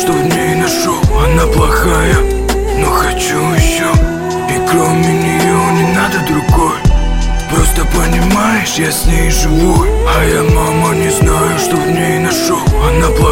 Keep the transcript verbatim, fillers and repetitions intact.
что в ней нашел. Она плохая, но хочу еще. И кроме нее не надо другой. Просто понимаешь, я с ней живу. А я, мама, не знаю, что в ней нашел. Она плохая.